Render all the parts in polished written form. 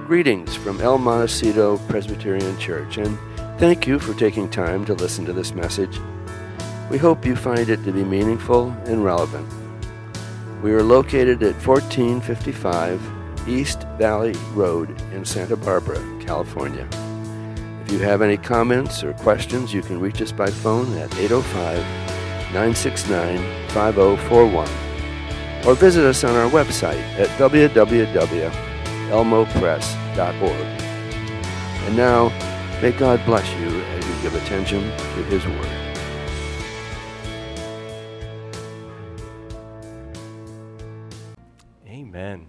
Greetings from El Montecito Presbyterian Church, and thank you for taking time to listen to this message. We hope you find it to be meaningful and relevant. We are located at 1455 East Valley Road in Santa Barbara, California. If you have any comments or questions, you can reach us by phone at 805-969-5041 or visit us on our website at www.elmopress.org. And now, may God bless you as you give attention to His Word. Amen.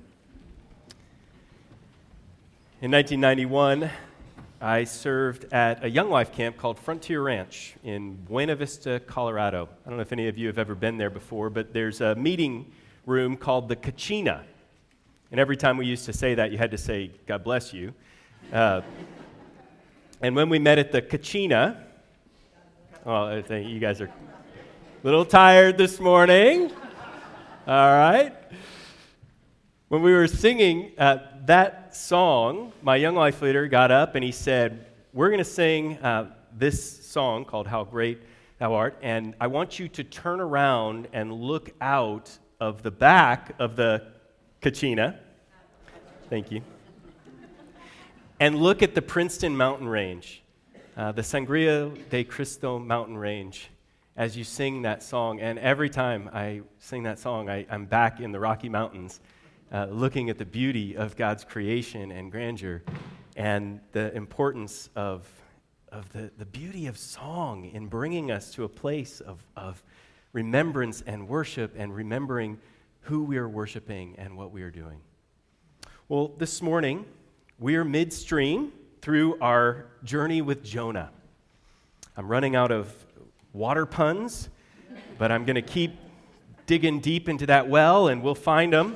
In 1991, I served at a Young Life camp called Frontier Ranch in Buena Vista, Colorado. I don't know if any of you have ever been there before, but there's a meeting room called the Kachina. And every time we used to say that, you had to say, God bless you. And when we met at the Kachina, I think you guys are a little tired this morning. All right. When we were singing that song, my Young Life leader got up and he said, we're going to sing this song called How Great Thou Art, and I want you to turn around and look out of the back of the Kachina. Thank you. And look at the Princeton mountain range, the Sangria de Cristo mountain range, as you sing that song. And every time I sing that song, I'm back in the Rocky Mountains, looking at the beauty of God's creation and grandeur and the importance of the beauty of song in bringing us to a place of remembrance and worship and remembering who we are worshiping and what we are doing. Well, this morning, we are midstream through our journey with Jonah. I'm running out of water puns, but I'm going to keep digging deep into that well, and we'll find them.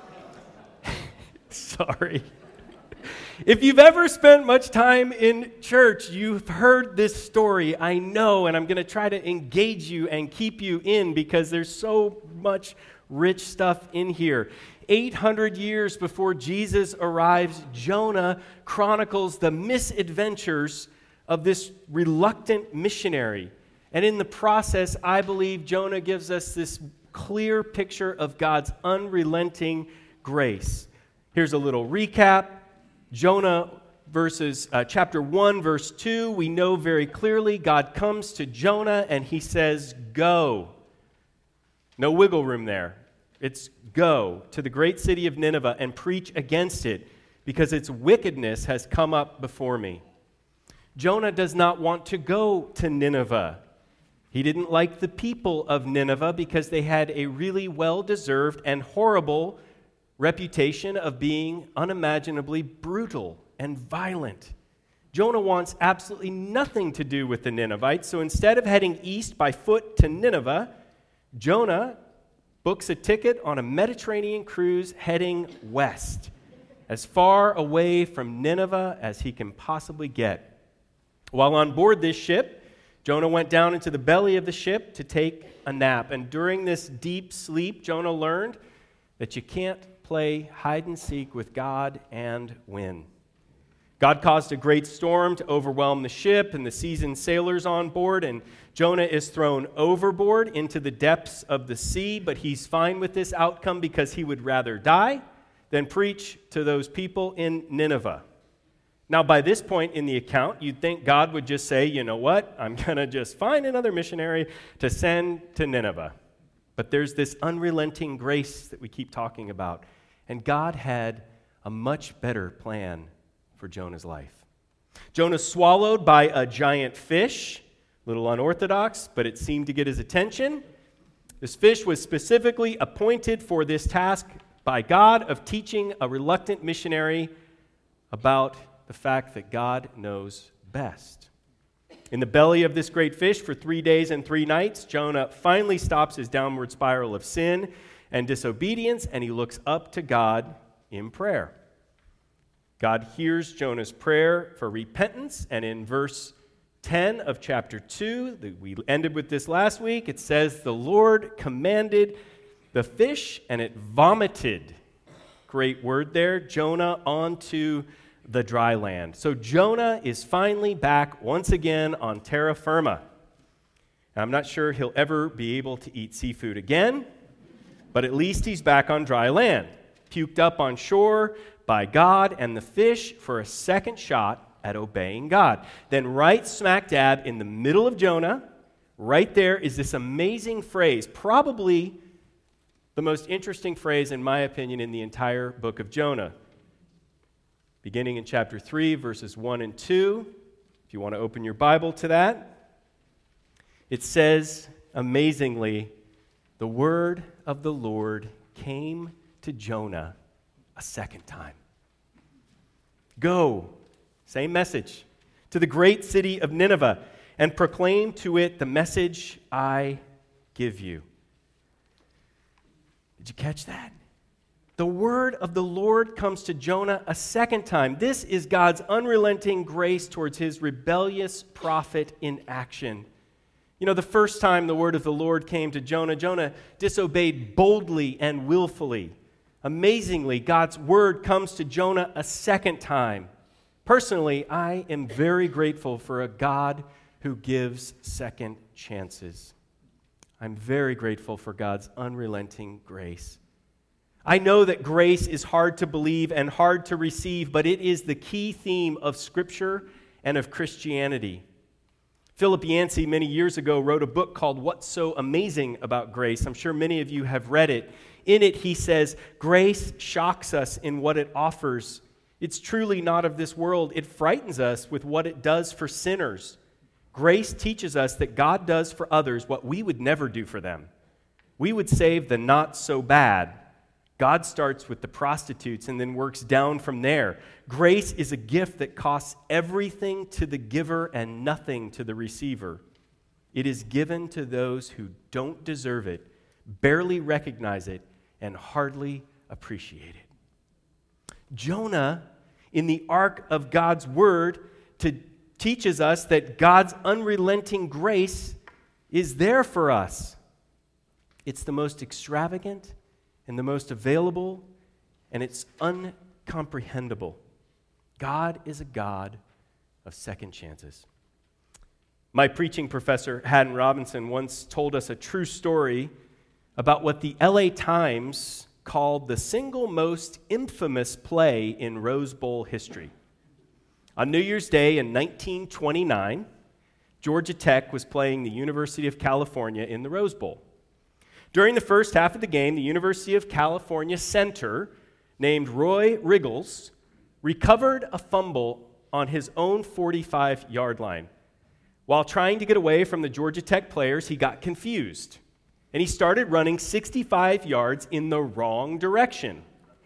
Sorry. If you've ever spent much time in church, you've heard this story, I know, and I'm going to try to engage you and keep you in because there's so much rich stuff in here. 800 years before Jesus arrives, Jonah chronicles the misadventures of this reluctant missionary. And in the process, I believe Jonah gives us this clear picture of God's unrelenting grace. Here's a little recap. Jonah chapter 1, verse 2, we know very clearly God comes to Jonah and he says, go. No wiggle room there. It's go to the great city of Nineveh and preach against it because its wickedness has come up before me. Jonah does not want to go to Nineveh. He didn't like the people of Nineveh because they had a really well-deserved and horrible reputation of being unimaginably brutal and violent. Jonah wants absolutely nothing to do with the Ninevites, so instead of heading east by foot to Nineveh, Jonah books a ticket on a Mediterranean cruise heading west, as far away from Nineveh as he can possibly get. While on board this ship, Jonah went down into the belly of the ship to take a nap, and during this deep sleep, Jonah learned that you can't play hide and seek with God and win. God caused a great storm to overwhelm the ship and the seasoned sailors on board, and Jonah is thrown overboard into the depths of the sea, but he's fine with this outcome because he would rather die than preach to those people in Nineveh. Now, by this point in the account, you'd think God would just say, you know what, I'm going to just find another missionary to send to Nineveh. But there's this unrelenting grace that we keep talking about. And God had a much better plan for Jonah's life. Jonah's swallowed by a giant fish, a little unorthodox, but it seemed to get his attention. This fish was specifically appointed for this task by God of teaching a reluctant missionary about the fact that God knows best. In the belly of this great fish for 3 days and 3 nights, Jonah finally stops his downward spiral of sin and disobedience, and he looks up to God in prayer. God hears Jonah's prayer for repentance, and in verse 10 of chapter 2, we ended with this last week, it says, the Lord commanded the fish, and it vomited, great word there, Jonah onto the dry land. So Jonah is finally back once again on terra firma. I'm not sure he'll ever be able to eat seafood again, but at least he's back on dry land, puked up on shore by God and the fish for a second shot at obeying God. Then right smack dab in the middle of Jonah, right there is this amazing phrase, probably the most interesting phrase, in my opinion, in the entire book of Jonah. Beginning in chapter 3, verses 1 and 2, if you want to open your Bible to that, it says, amazingly, the word of the Lord came to Jonah a second time. Go, same message, to the great city of Nineveh, and proclaim to it the message I give you. Did you catch that? The word of the Lord comes to Jonah a second time. This is God's unrelenting grace towards his rebellious prophet in action. You know, the first time the word of the Lord came to Jonah, Jonah disobeyed boldly and willfully. Amazingly, God's word comes to Jonah a second time. Personally, I am very grateful for a God who gives second chances. I'm very grateful for God's unrelenting grace. I know that grace is hard to believe and hard to receive, but it is the key theme of Scripture and of Christianity. Philip Yancey, many years ago, wrote a book called What's So Amazing About Grace. I'm sure many of you have read it. In it, he says, grace shocks us in what it offers. It's truly not of this world. It frightens us with what it does for sinners. Grace teaches us that God does for others what we would never do for them. We would save the not so bad. God starts with the prostitutes and then works down from there. Grace is a gift that costs everything to the giver and nothing to the receiver. It is given to those who don't deserve it, barely recognize it, and hardly appreciate it. Jonah, in the ark of God's word, teaches us that God's unrelenting grace is there for us. It's the most extravagant and the most available, and it's uncomprehendable. God is a God of second chances. My preaching professor, Haddon Robinson, once told us a true story about what the LA Times called the single most infamous play in Rose Bowl history. On New Year's Day in 1929, Georgia Tech was playing the University of California in the Rose Bowl. During the first half of the game, the University of California center, named Roy Riggles, recovered a fumble on his own 45-yard line. While trying to get away from the Georgia Tech players, he got confused, and he started running 65 yards in the wrong direction.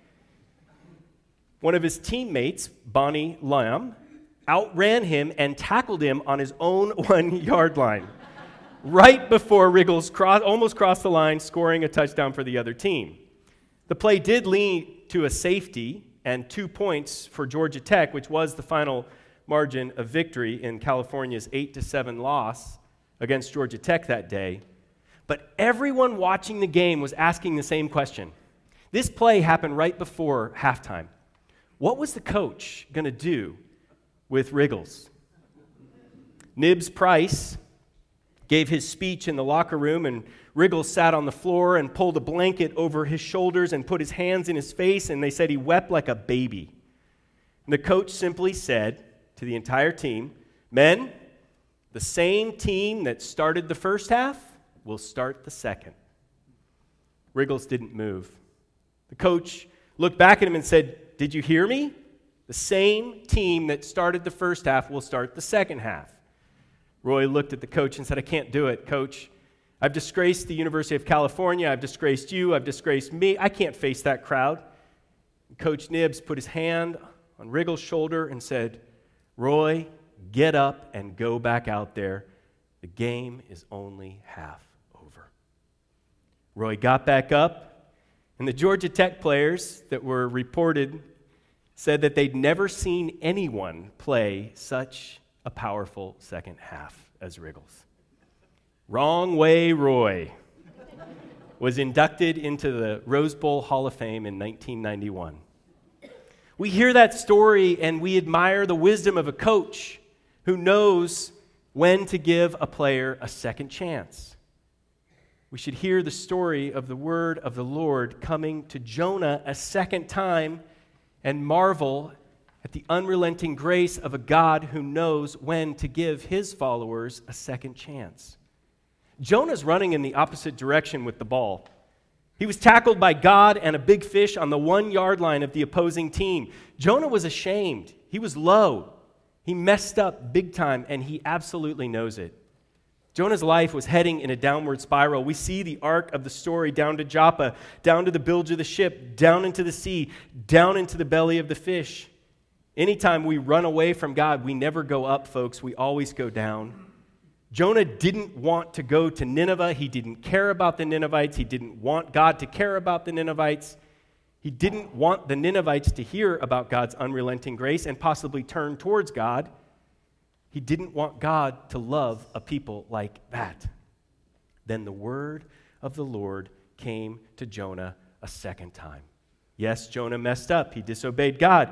One of his teammates, Bonnie Lamb, outran him and tackled him on his own 1-yard line, right before Riggles almost crossed the line, scoring a touchdown for the other team. The play did lead to a safety and 2 points for Georgia Tech, which was the final margin of victory in California's 8-7 loss against Georgia Tech that day. But everyone watching the game was asking the same question. This play happened right before halftime. What was the coach going to do with Riggles? Nibs Price gave his speech in the locker room, and Riggles sat on the floor and pulled a blanket over his shoulders and put his hands in his face, and they said he wept like a baby. And the coach simply said to the entire team, "Men, the same team that started the first half will start the second." Riggles didn't move. The coach looked back at him and said, "Did you hear me? The same team that started the first half will start the second half." Roy looked at the coach and said, "I can't do it, Coach. I've disgraced the University of California. I've disgraced you. I've disgraced me. I can't face that crowd." And Coach Nibs put his hand on Riggles' shoulder and said, "Roy, get up and go back out there. The game is only half over." Roy got back up, and the Georgia Tech players that were reported said that they'd never seen anyone play such a powerful second half as Riggles. Wrong Way Roy was inducted into the Rose Bowl Hall of Fame in 1991. We hear that story and we admire the wisdom of a coach who knows when to give a player a second chance. We should hear the story of the word of the Lord coming to Jonah a second time and marvel at the unrelenting grace of a God who knows when to give his followers a second chance. Jonah's running in the opposite direction with the ball. He was tackled by God and a big fish on the 1-yard line of the opposing team. Jonah was ashamed. He was low. He messed up big time, and he absolutely knows it. Jonah's life was heading in a downward spiral. We see the arc of the story down to Joppa, down to the bilge of the ship, down into the sea, down into the belly of the fish. Anytime we run away from God, we never go up, folks. We always go down. Jonah didn't want to go to Nineveh. He didn't care about the Ninevites. He didn't want God to care about the Ninevites. He didn't want the Ninevites to hear about God's unrelenting grace and possibly turn towards God. He didn't want God to love a people like that. Then the word of the Lord came to Jonah a second time. Yes, Jonah messed up. He disobeyed God.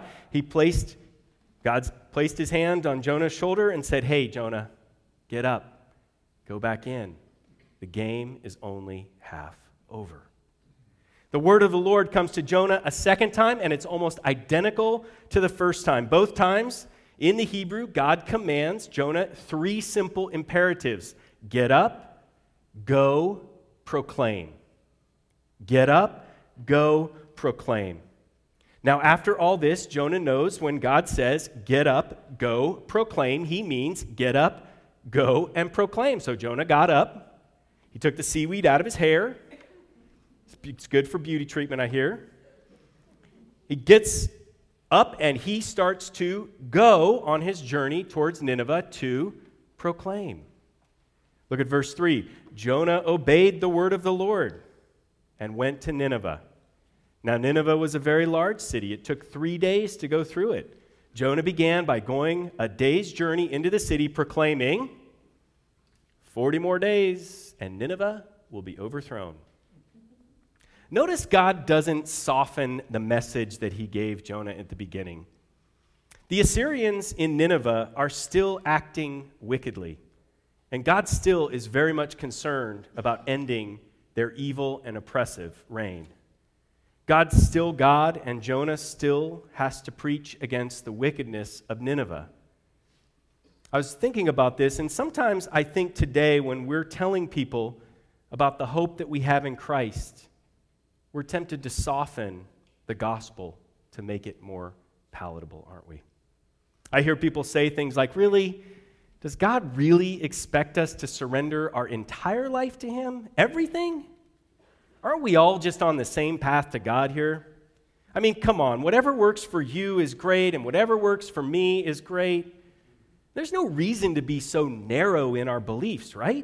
God placed his hand on Jonah's shoulder and said, "Hey, Jonah, get up. Go back in. The game is only half over." The word of the Lord comes to Jonah a second time, and it's almost identical to the first time. Both times, in the Hebrew, God commands Jonah 3 simple imperatives. Get up, go, proclaim. Get up, go, proclaim. Now, after all this, Jonah knows when God says, get up, go, proclaim, he means get up, go, and proclaim. So Jonah got up. He took the seaweed out of his hair. It's good for beauty treatment, I hear. He gets up and he starts to go on his journey towards Nineveh to proclaim. Look at verse 3. Jonah obeyed the word of the Lord and went to Nineveh. Now, Nineveh was a very large city. It took 3 days to go through it. Jonah began by going a day's journey into the city, proclaiming, 40 more days, and Nineveh will be overthrown. Notice God doesn't soften the message that he gave Jonah at the beginning. The Assyrians in Nineveh are still acting wickedly, and God still is very much concerned about ending their evil and oppressive reign. God's still God, and Jonah still has to preach against the wickedness of Nineveh. I was thinking about this, and sometimes I think today when we're telling people about the hope that we have in Christ, we're tempted to soften the gospel to make it more palatable, aren't we? I hear people say things like, really? Does God really expect us to surrender our entire life to him? Everything? Aren't we all just on the same path to God here? I mean, come on. Whatever works for you is great, and whatever works for me is great. There's no reason to be so narrow in our beliefs, right?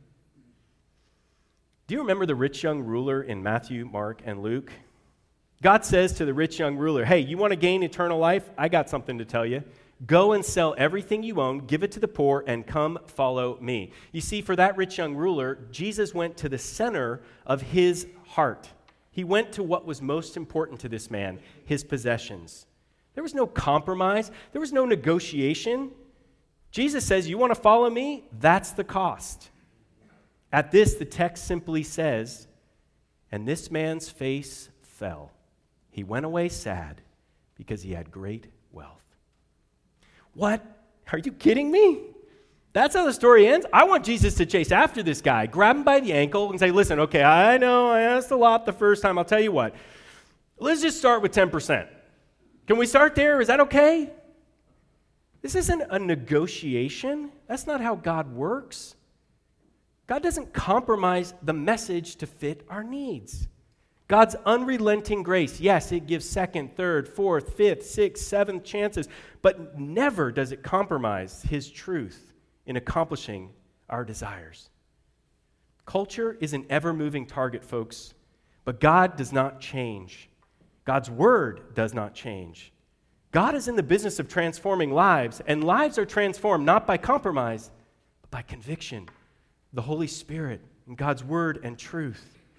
Do you remember the rich young ruler in Matthew, Mark, and Luke? God says to the rich young ruler, hey, you want to gain eternal life? I got something to tell you. Go and sell everything you own, give it to the poor, and come follow me. You see, for that rich young ruler, Jesus went to the center of his heart. He went to what was most important to this man, his possessions. There was no compromise. There was no negotiation. Jesus says, you want to follow me? That's the cost. At this, the text simply says, and this man's face fell. He went away sad because he had great wealth. What? Are you kidding me? That's how the story ends? I want Jesus to chase after this guy, grab him by the ankle and say, listen, okay, I know I asked a lot the first time. I'll tell you what. Let's just start with 10%. Can we start there? Is that okay? This isn't a negotiation. That's not how God works. God doesn't compromise the message to fit our needs. God's unrelenting grace, yes, it gives second, third, fourth, fifth, sixth, seventh chances, but never does it compromise his truth in accomplishing our desires. Culture is an ever-moving target, folks, but God does not change. God's word does not change. God is in the business of transforming lives, and lives are transformed not by compromise, but by conviction, the Holy Spirit, and God's word and truth.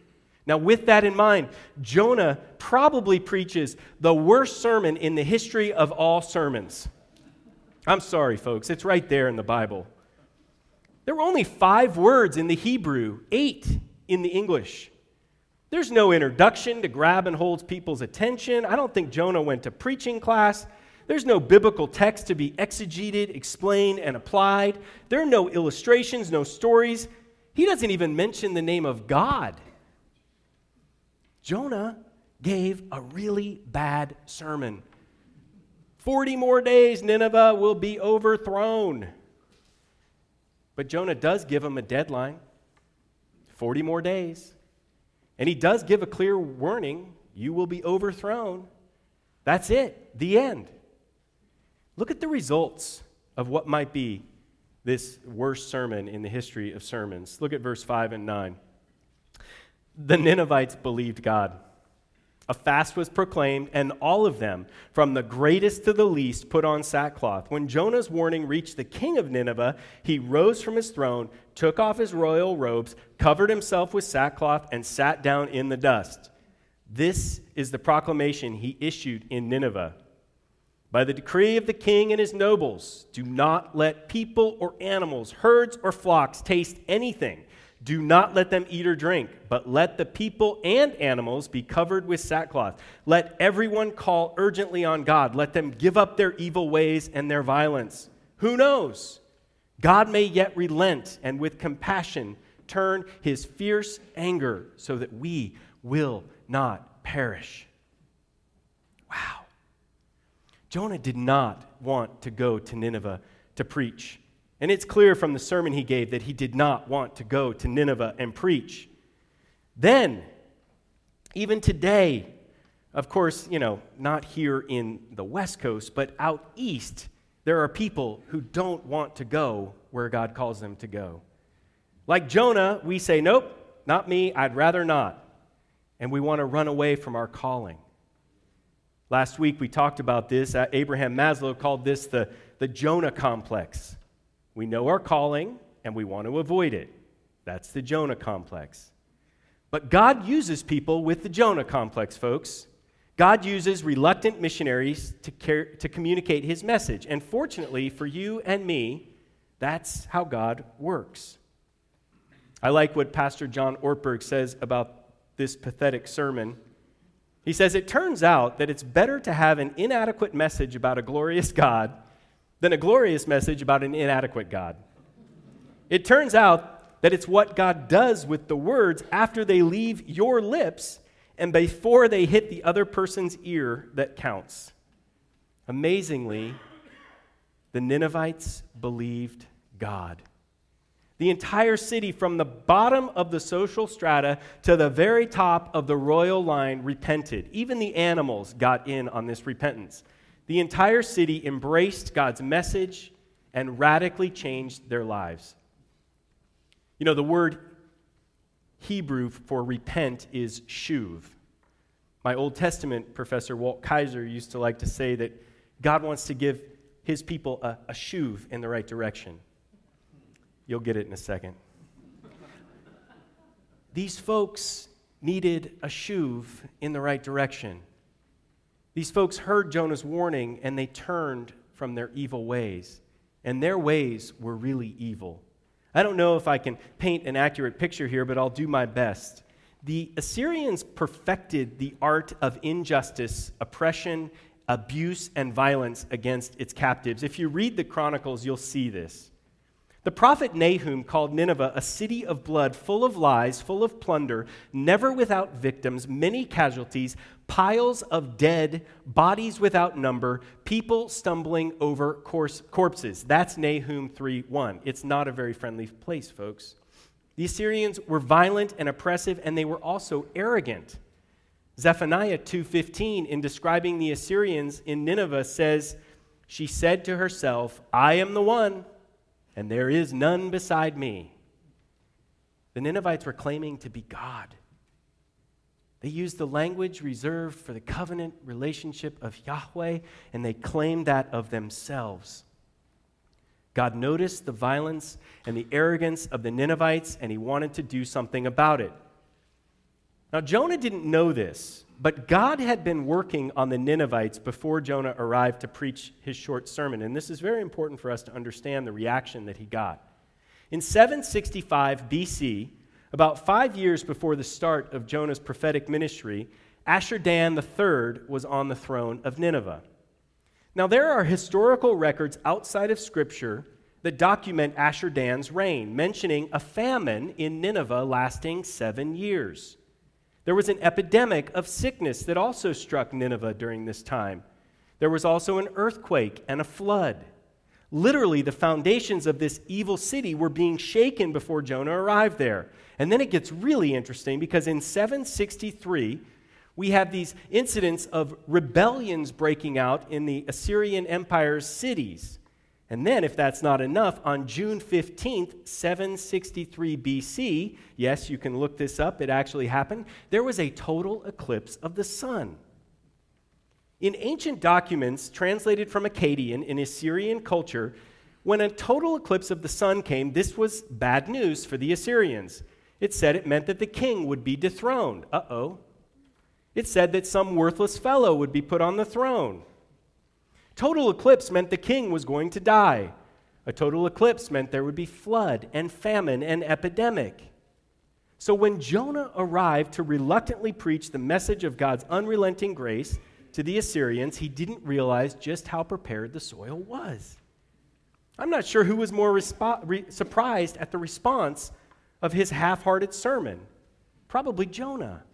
Now, with that in mind, Jonah probably preaches the worst sermon in the history of all sermons. I'm sorry, folks. It's right there in the Bible. There were only 5 words in the Hebrew, 8 in the English. There's no introduction to grab and hold people's attention. I don't think Jonah went to preaching class. There's no biblical text to be exegeted, explained, and applied. There are no illustrations, no stories. He doesn't even mention the name of God. Jonah gave a really bad sermon. 40 more days, Nineveh will be overthrown. But Jonah does give him a deadline, 40 more days. And he does give a clear warning, you will be overthrown. That's it, the end. Look at the results of what might be this worst sermon in the history of sermons. Look at verse 5 and 9. The Ninevites believed God. A fast was proclaimed, and all of them, from the greatest to the least, put on sackcloth. When Jonah's warning reached the king of Nineveh, he rose from his throne, took off his royal robes, covered himself with sackcloth, and sat down in the dust. This is the proclamation he issued in Nineveh. By the decree of the king and his nobles, do not let people or animals, herds or flocks taste anything. Do not let them eat or drink, but let the people and animals be covered with sackcloth. Let everyone call urgently on God. Let them give up their evil ways and their violence. Who knows? God may yet relent and with compassion turn his fierce anger so that we will not perish. Wow. Jonah did not want to go to Nineveh to preach. And it's clear from the sermon he gave that he did not want to go to Nineveh and preach. Then, even today, of course, not here in the West Coast, but out east, there are people who don't want to go where God calls them to go. Like Jonah, we say, nope, not me, I'd rather not. And we want to run away from our calling. Last week we talked about this. Abraham Maslow called this the Jonah complex. We know our calling, and we want to avoid it. That's the Jonah complex. But God uses people with the Jonah complex, folks. God uses reluctant missionaries to communicate his message. And fortunately for you and me, that's how God works. I like what Pastor John Ortberg says about this pathetic sermon. He says, it turns out that it's better to have an inadequate message about a glorious God than a glorious message about an inadequate God. It turns out that it's what God does with the words after they leave your lips and before they hit the other person's ear that counts. Amazingly, the Ninevites believed God. The entire city, from the bottom of the social strata to the very top of the royal line, repented. Even the animals got in on this repentance. The entire city embraced God's message and radically changed their lives. The word Hebrew for repent is shuv. My Old Testament professor, Walt Kaiser, used to like to say that God wants to give his people a shuv in the right direction. You'll get it in a second. These folks needed a shuv in the right direction. These folks heard Jonah's warning, and they turned from their evil ways. And their ways were really evil. I don't know if I can paint an accurate picture here, but I'll do my best. The Assyrians perfected the art of injustice, oppression, abuse, and violence against its captives. If you read the Chronicles, you'll see this. The prophet Nahum called Nineveh a city of blood, full of lies, full of plunder, never without victims, many casualties, piles of dead, bodies without number, people stumbling over corpses. That's Nahum 3:1. It's not a very friendly place, folks. The Assyrians were violent and oppressive, and they were also arrogant. Zephaniah 2:15, in describing the Assyrians in Nineveh, says, "She said to herself, I am the one, and there is none beside me." The Ninevites were claiming to be God. They used the language reserved for the covenant relationship of Yahweh, and they claimed that of themselves. God noticed the violence and the arrogance of the Ninevites, and he wanted to do something about it. Now, Jonah didn't know this, but God had been working on the Ninevites before Jonah arrived to preach his short sermon. And this is very important for us to understand the reaction that he got. In 765 BC, about 5 years before the start of Jonah's prophetic ministry, Ashur-dan III was on the throne of Nineveh. Now, there are historical records outside of Scripture that document Ashur-dan's reign, mentioning a famine in Nineveh lasting 7 years. There was an epidemic of sickness that also struck Nineveh during this time. There was also an earthquake and a flood. Literally, the foundations of this evil city were being shaken before Jonah arrived there. And then it gets really interesting because in 763, we have these incidents of rebellions breaking out in the Assyrian Empire's cities. And then, if that's not enough, on June 15th, 763 BC, yes, you can look this up, it actually happened, there was a total eclipse of the sun. In ancient documents translated from Akkadian in Assyrian culture, when a total eclipse of the sun came, this was bad news for the Assyrians. It said it meant that the king would be dethroned. Uh-oh. It said that some worthless fellow would be put on the throne. Total eclipse meant the king was going to die. A total eclipse meant there would be flood and famine and epidemic. So when Jonah arrived to reluctantly preach the message of God's unrelenting grace to the Assyrians, he didn't realize just how prepared the soil was. I'm not sure who was more surprised at the response of his half-hearted sermon. Probably Jonah.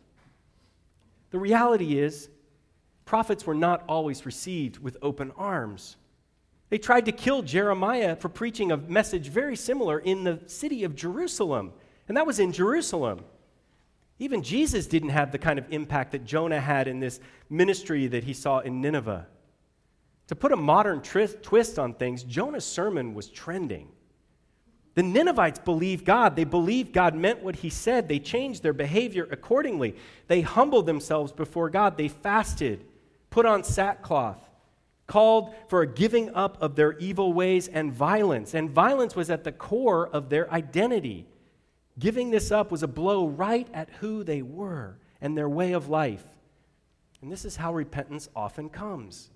The reality is, prophets were not always received with open arms. They tried to kill Jeremiah for preaching a message very similar in the city of Jerusalem, and that was in Jerusalem. Even Jesus didn't have the kind of impact that Jonah had in this ministry that he saw in Nineveh. To put a modern twist on things, Jonah's sermon was trending. The Ninevites believed God. They believed God meant what he said. They changed their behavior accordingly. They humbled themselves before God. They fasted, put on sackcloth, called for a giving up of their evil ways and violence. And violence was at the core of their identity. Giving this up was a blow right at who they were and their way of life. And this is how repentance often comes.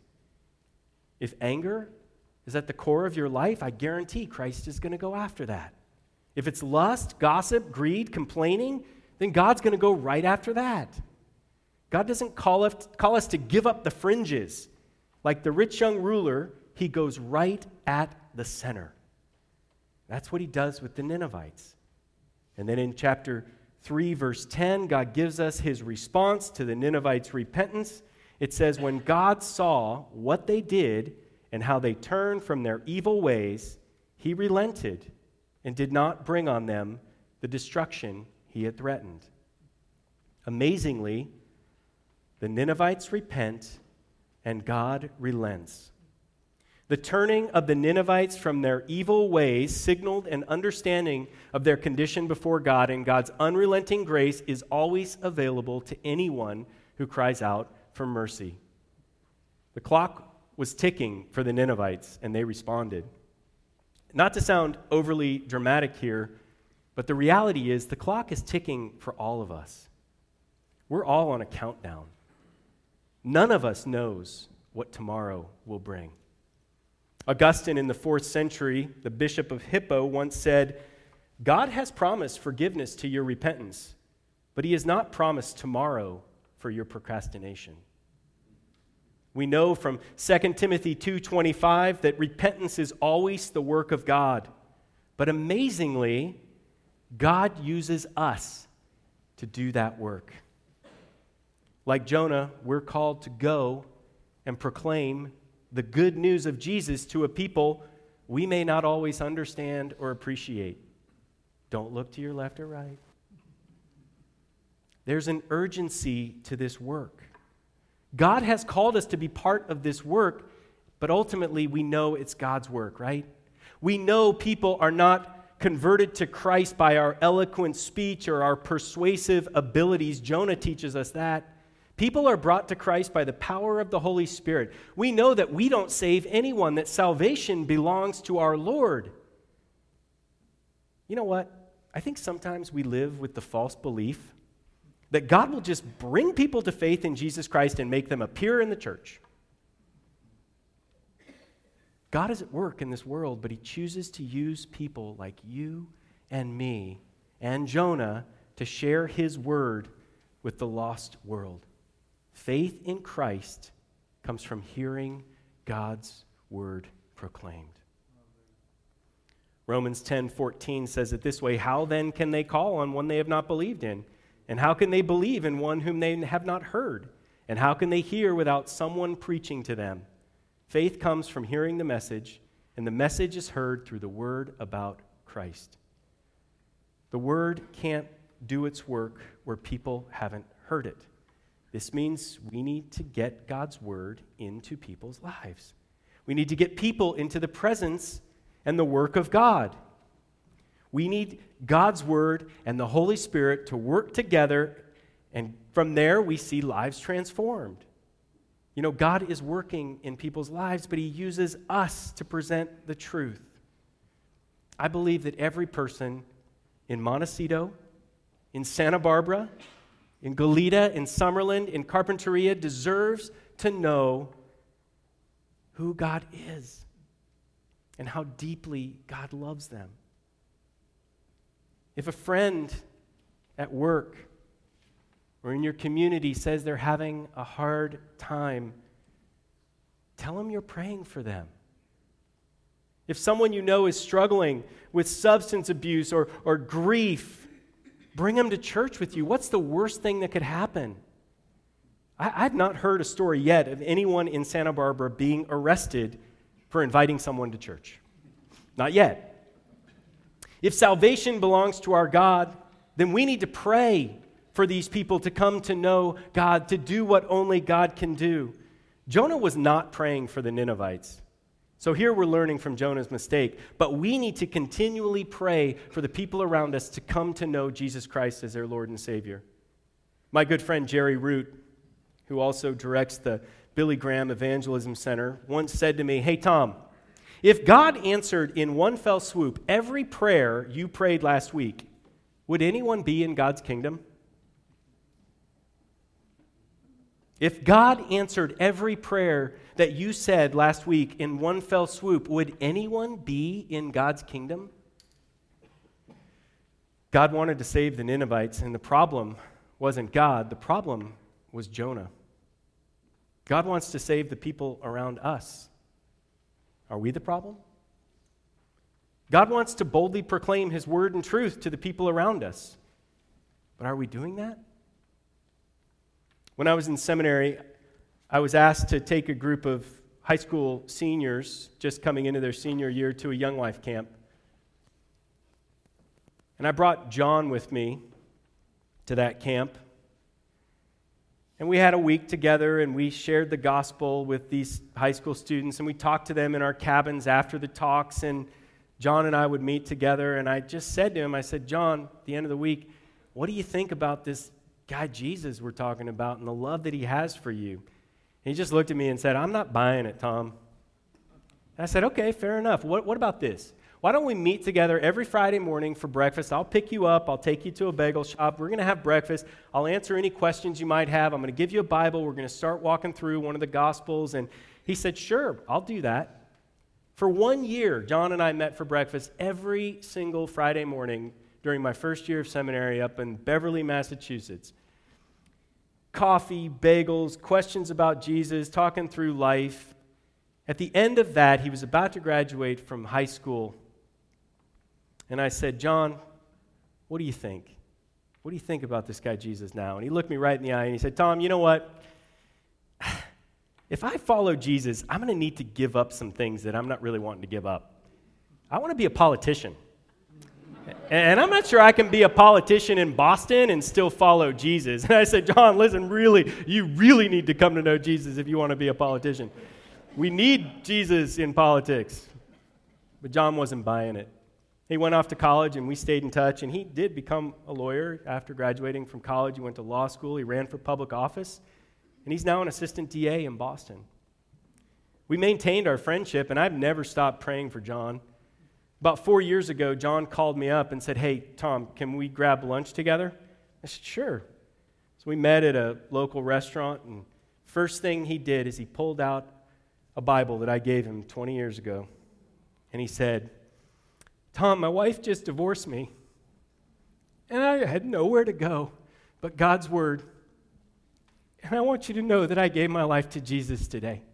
If anger is at the core of your life, I guarantee Christ is going to go after that. If it's lust, gossip, greed, complaining, then God's going to go right after that. God doesn't call us to give up the fringes. Like the rich young ruler, he goes right at the center. That's what he does with the Ninevites. And then in chapter 3, verse 10, God gives us his response to the Ninevites' repentance. It says, when God saw what they did and how they turned from their evil ways, he relented and did not bring on them the destruction he had threatened. Amazingly, the Ninevites repent and God relents. The turning of the Ninevites from their evil ways signaled an understanding of their condition before God, and God's unrelenting grace is always available to anyone who cries out for mercy. The clock was ticking for the Ninevites, and they responded. Not to sound overly dramatic here, but the reality is the clock is ticking for all of us. We're all on a countdown. None of us knows what tomorrow will bring. Augustine in the 4th century, the Bishop of Hippo, once said, God has promised forgiveness to your repentance, but he has not promised tomorrow for your procrastination. We know from 2 Timothy 2:25 that repentance is always the work of God. But amazingly, God uses us to do that work. Like Jonah, we're called to go and proclaim the good news of Jesus to a people we may not always understand or appreciate. Don't look to your left or right. There's an urgency to this work. God has called us to be part of this work, but ultimately we know it's God's work, right? We know people are not converted to Christ by our eloquent speech or our persuasive abilities. Jonah teaches us that. People are brought to Christ by the power of the Holy Spirit. We know that we don't save anyone, that salvation belongs to our Lord. You know what? I think sometimes we live with the false belief that God will just bring people to faith in Jesus Christ and make them appear in the church. God is at work in this world, but he chooses to use people like you and me and Jonah to share his word with the lost world. Faith in Christ comes from hearing God's word proclaimed. Romans 10:14 says it this way, "How then can they call on one they have not believed in? And how can they believe in one whom they have not heard? And how can they hear without someone preaching to them? Faith comes from hearing the message, and the message is heard through the word about Christ." The word can't do its work where people haven't heard it. This means we need to get God's word into people's lives. We need to get people into the presence and the work of God. We need God's word and the Holy Spirit to work together, and from there we see lives transformed. You know, God is working in people's lives, but he uses us to present the truth. I believe that every person in Montecito, in Santa Barbara, in Goleta, in Summerlin, in Carpinteria deserves to know who God is and how deeply God loves them. If a friend at work or in your community says they're having a hard time, tell them you're praying for them. If someone you know is struggling with substance abuse or grief, bring them to church with you. What's the worst thing that could happen? I've not heard a story yet of anyone in Santa Barbara being arrested for inviting someone to church. Not yet. If salvation belongs to our God, then we need to pray for these people to come to know God, to do what only God can do. Jonah was not praying for the Ninevites. So here we're learning from Jonah's mistake, but we need to continually pray for the people around us to come to know Jesus Christ as their Lord and Savior. My good friend Jerry Root, who also directs the Billy Graham Evangelism Center, once said to me, "Hey, Tom, if God answered in one fell swoop every prayer you prayed last week, would anyone be in God's kingdom?" If God answered every prayer that you said last week in one fell swoop, would anyone be in God's kingdom? God wanted to save the Ninevites, and the problem wasn't God. The problem was Jonah. God wants to save the people around us. Are we the problem? God wants to boldly proclaim his word and truth to the people around us. But are we doing that? When I was in seminary, I was asked to take a group of high school seniors just coming into their senior year to a Young Life camp. And I brought John with me to that camp. And we had a week together, and we shared the gospel with these high school students, and we talked to them in our cabins after the talks, and John and I would meet together, and I just said to him, I said, "John, at the end of the week, what do you think about this guy Jesus we're talking about and the love that he has for you?" And he just looked at me and said, "I'm not buying it, Tom." And I said, "Okay, fair enough. What about this? Why don't we meet together every Friday morning for breakfast? I'll pick you up. I'll take you to a bagel shop. We're going to have breakfast. I'll answer any questions you might have. I'm going to give you a Bible. We're going to start walking through one of the Gospels." And he said, "Sure, I'll do that." For 1 year, John and I met for breakfast every single Friday morning during my first year of seminary up in Beverly, Massachusetts. Coffee, bagels, questions about Jesus, talking through life. At the end of that, he was about to graduate from high school. And I said, "John, what do you think? What do you think about this guy Jesus now?" And he looked me right in the eye and he said, "Tom, you know what? If I follow Jesus, I'm going to need to give up some things that I'm not really wanting to give up. I want to be a politician. And I'm not sure I can be a politician in Boston and still follow Jesus." And I said, "John, listen, you really need to come to know Jesus if you want to be a politician. We need Jesus in politics." But John wasn't buying it. He went off to college, and we stayed in touch, and he did become a lawyer after graduating from college. He went to law school. He ran for public office, and he's now an assistant DA in Boston. We maintained our friendship, and I've never stopped praying for John. About 4 years ago, John called me up and said, "Hey, Tom, can we grab lunch together?" I said, "Sure." So we met at a local restaurant, and first thing he did is he pulled out a Bible that I gave him 20 years ago. And he said, "Tom, my wife just divorced me, and I had nowhere to go but God's Word. And I want you to know that I gave my life to Jesus today."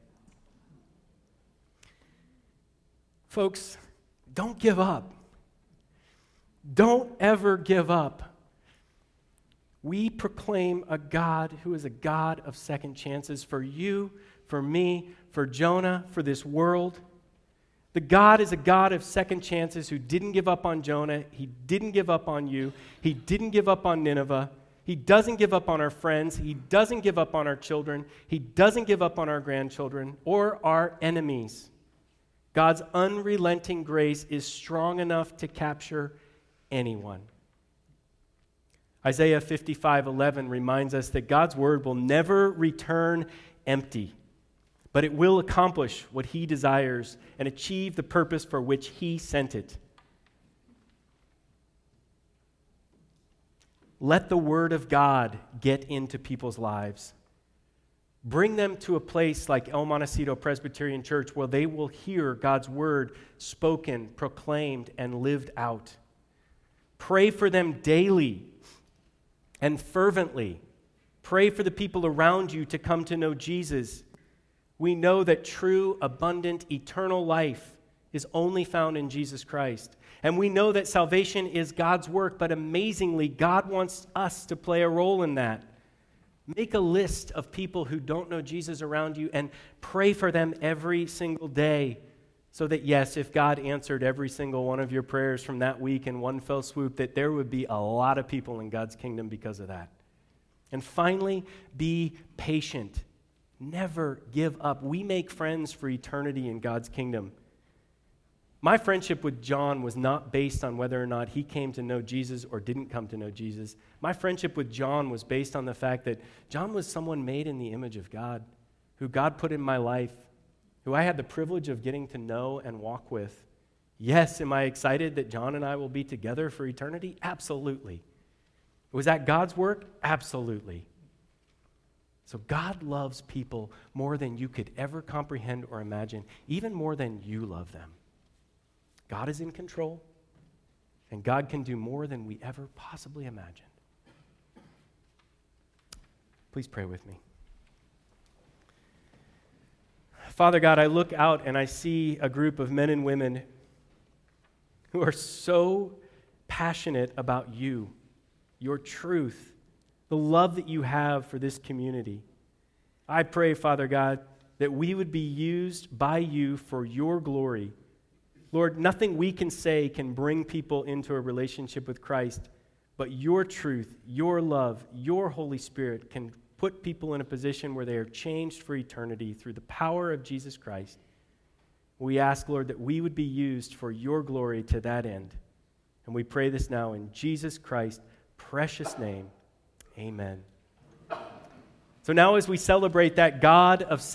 Folks, don't give up. Don't ever give up. We proclaim a God who is a God of second chances for you, for me, for Jonah, for this world. The God is a God of second chances who didn't give up on Jonah. He didn't give up on you. He didn't give up on Nineveh. He doesn't give up on our friends. He doesn't give up on our children. He doesn't give up on our grandchildren or our enemies. God's unrelenting grace is strong enough to capture anyone. Isaiah 55:11 reminds us that God's word will never return empty, but it will accomplish what he desires and achieve the purpose for which he sent it. Let the word of God get into people's lives. Bring them to a place like El Montecito Presbyterian Church where they will hear God's word spoken, proclaimed, and lived out. Pray for them daily and fervently. Pray for the people around you to come to know Jesus. We know that true, abundant, eternal life is only found in Jesus Christ. And we know that salvation is God's work, but amazingly, God wants us to play a role in that. Make a list of people who don't know Jesus around you and pray for them every single day so that, yes, if God answered every single one of your prayers from that week in one fell swoop, that there would be a lot of people in God's kingdom because of that. And finally, be patient. Never give up. We make friends for eternity in God's kingdom. My friendship with John was not based on whether or not he came to know Jesus or didn't come to know Jesus. My friendship with John was based on the fact that John was someone made in the image of God, who God put in my life, who I had the privilege of getting to know and walk with. Yes, am I excited that John and I will be together for eternity? Absolutely. Was that God's work? Absolutely. So God loves people more than you could ever comprehend or imagine, even more than you love them. God is in control, and God can do more than we ever possibly imagined. Please pray with me. Father God, I look out and I see a group of men and women who are so passionate about you, your truth, the love that you have for this community. I pray, Father God, that we would be used by you for your glory. Lord, nothing we can say can bring people into a relationship with Christ, but your truth, your love, your Holy Spirit can put people in a position where they are changed for eternity through the power of Jesus Christ. We ask, Lord, that we would be used for your glory to that end. And we pray this now in Jesus Christ's precious name. Amen. So now as we celebrate that God of